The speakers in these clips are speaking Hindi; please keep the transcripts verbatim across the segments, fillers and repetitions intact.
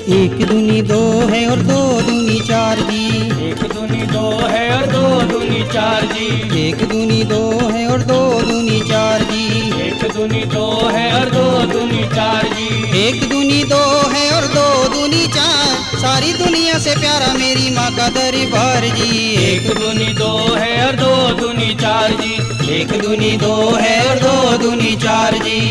एक दूनी दो है और दो दूनी चार जी। एक दूनी दो है और दो दूनी चार जी। एक दूनी दो है और दो दूनी चार जी। एक दूनी दो है और दो दूनी चार जी। एक दूनी दो है और दो दूनी चार, सारी दुनिया से प्यारा मेरी माँ का दरबार जी। एक दूनी दो है और दो दूनी चार जी। एक दूनी दो है और दो दूनी चार जी।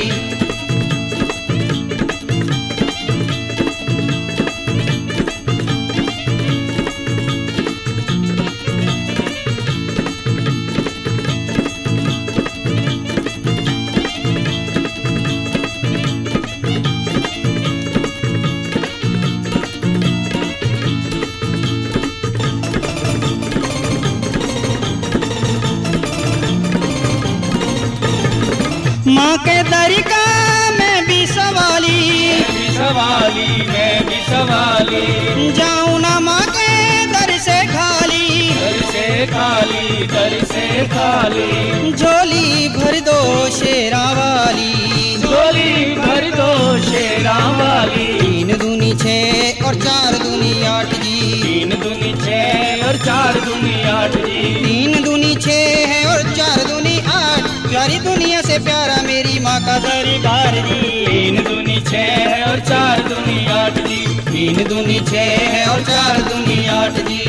माँ के दर का मैं भी सवाली, मैं भी सवाली, मैं भी सवाली। जाऊँ ना माँ के दर से खाली, दर से खाली, दर से खाली। झोली भर दो शेरा वाली, झोली भर दो शेरा वाली। तीन दूनी छः और चार दूनी आठ जी। तीन दूनी छः और चार दूनी आठ जी। तीन दूनी छः है और चार दूनी आठ, सारी दुनिया से प्यारा मेरी माँ का दरबार जी। तीन दूनी छः है और चार दूनी आठ जी। तीन दूनी छः है और चार दूनी आठ जी।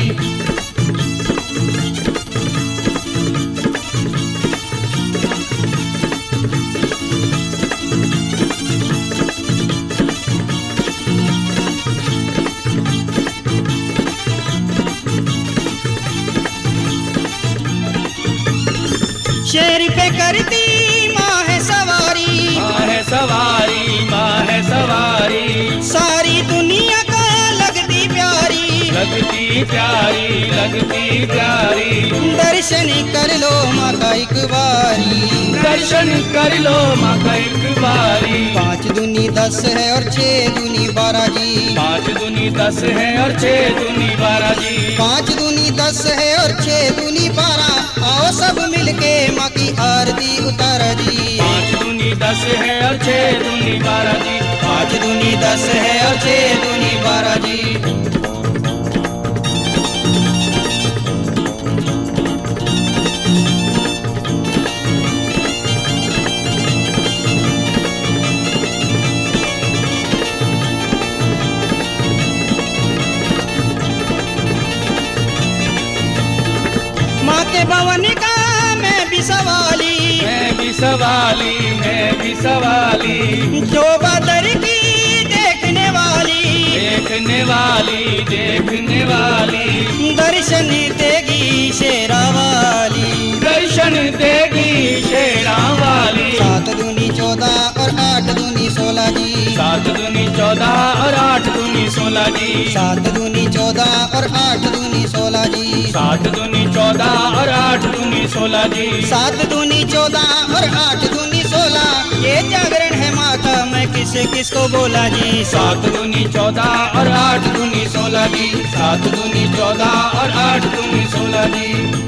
शेर पे करती माँ है सवारी, माँ है सवारी, माँ है सवारी। सारी दुनिया का लगती प्यारी, लगती प्यारी, लगती प्यारी। दर्शन कर लो माँ का एक बारी, दर्शन कर लो माँ का एक बारी। पाँच दूनी दस है और छः दूनी बारह जी। पाँच दूनी दस है और छः दूनी बारह जी। पाँच दूनी दस है और छः दूनी बारह, आओ सब मिलके माँ की आरती उतारा जी। पाँच दूनी दस है और छः दूनी बारह जी। पाँच दूनी दस है और छः दूनी बारह जी। माँ के भवन का मैं भी सवाली, मैं भी सवाली, मैं भी सवाली। जो बदर की देखने वाली, देखने वाली, देखने वाली। दर्शन देगी शेरा वाली, दर्शन देगी शेरा वाली। सात दूनी चौदह और आठ दूनी सोलह जी। सात दूनी चौदह और आठ दूनी सोलह जी। सात दूनी चौदह और आठ दूनी सोलह जी। सात दूनी चौदह और आठ दूनी सोलह जी। सात दूनी चौदह और आठ दूनी सोलह, ये जागरण है माँ का मैं किस किस को बोला जी। सात दूनी चौदह और आठ दूनी सोलह जी। सात दूनी चौदह और आठ दूनी सोलह जी।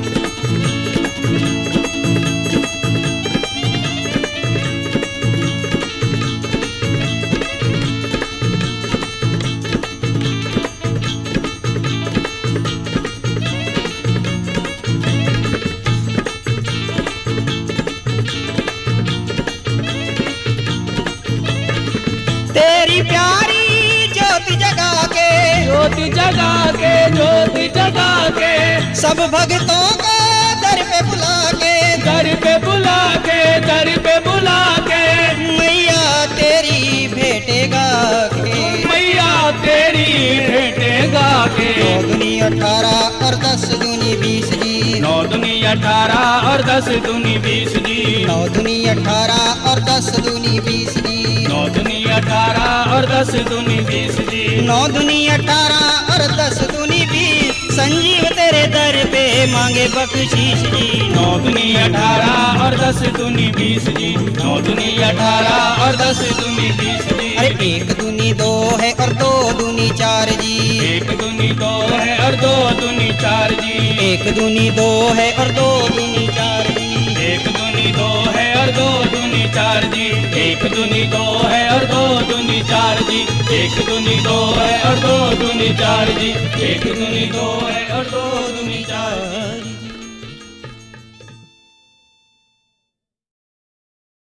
तेरी प्यारी ज्योति जगा के, ज्योति जगा के, ज्योति जगा के। सब भक्तों को दर पे बुला के, दर पे बुला के, दर पे बुला के। मैया तेरी भेटेगा के, मैया तेरी भेटेगा के। नौ दूनी अठारह और दस दूनी बीस जी। नौ दूनी अठारह और दस दूनी बीस जी। नौ दूनी अठारह और दस दूनी बीस जी। नौ दूनी अठारह और दस दूनी बीस जी। नौ दूनी अठारह और दस दूनी बीस, संजीव तेरे दर पे मांगे बख्शीश जी। नौ दूनी अठारह और दस दूनी बीस जी। नौ दूनी अठारह और दस दूनी बीस जी। अरे एक दूनी दो है और दो दूनी चार जी। एक दूनी दो है और दो दूनी चार जी। एक दूनी दो है और दो दूनी चार जी। एक दूनी दो है और दो दूनी चार जी। एक दूनी दो है और दो दूनी चार जी। एक दूनी दो है और दो दूनी चार जी। एक दूनी दो है और दो दूनी चार जी।